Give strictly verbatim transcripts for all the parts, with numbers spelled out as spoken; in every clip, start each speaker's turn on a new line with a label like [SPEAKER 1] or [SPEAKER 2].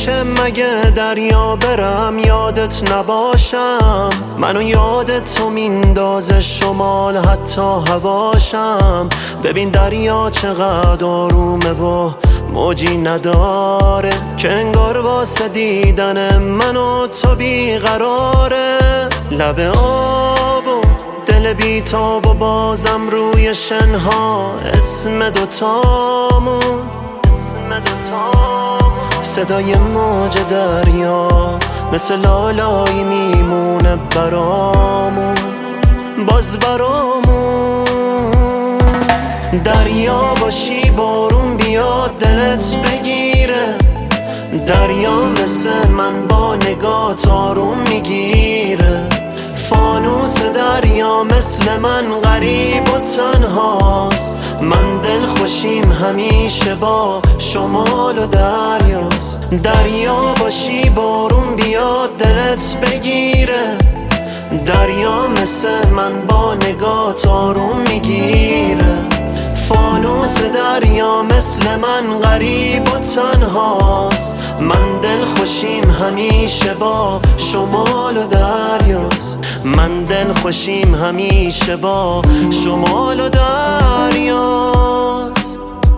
[SPEAKER 1] میشه مگه دریا برم یادت نباشم؟ منو یادت تو میندازه شمال حتی هواشم. ببین دریا چقدر آرومه و موجی نداره که انگار واسه دیدن منو تو بیقراره. لب آب و دل بیتاب و بازم روی شنها اسم دوتامون، صدای موج دریا مثل لالایی میمونه برامون، باز برامون. دریا باشی بارون بیاد دلت بگیره، دریا مثل من با نگات آروم میگیره. فانوس دریا مثل من غریب و تنهاست، من دل خوشیم همیشه با شمال و دریاست. دریا باشی بارون بیاد دلت بگیره، دریا مثل من با نگات آروم میگیره. فانوس دریا مثل من غریب و تنهاست، من دل خوشیم همیشه با شمال و دریاست. من دل خوشیم همیشه با شمال و دریاست.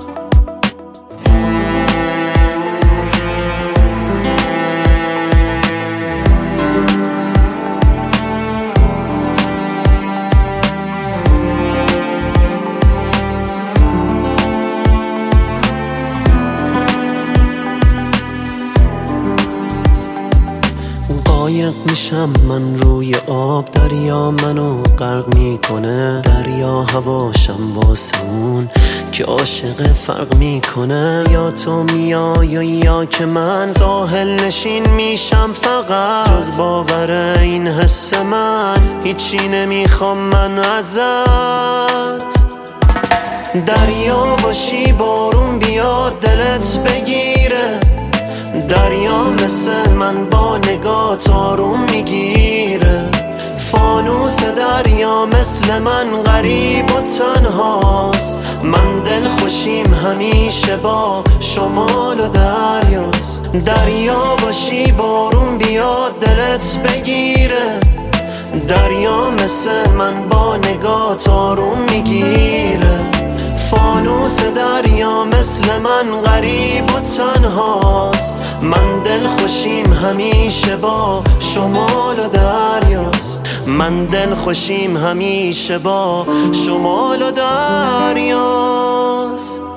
[SPEAKER 1] قایق میشم من روی آب، دریا منو غرق میکنه. دریا هواشم واسه اون که عاشق فرق میکنه. یا تو میای و یا که من ساحل نشین میشم فقط. جز باور این حس من هیچی نمیخوام من ازت. دریا باشی بارون بیاد دلت بگیره، دریا مثل من با نگات آروم میگیره. فانوس دریا مثل من غریب و تنهاست، من دل خوشیم همیشه با شمال و دریاست. دریا باشی بارون بیاد دلت بگیره، دریا مثل من با نگات آروم میگیره. فانوس دریا مثل من غریب و تنهاست، من دل خوشیم همیشه با شمال و دریاست. من دل خوشیم همیشه با شمال و دریاست.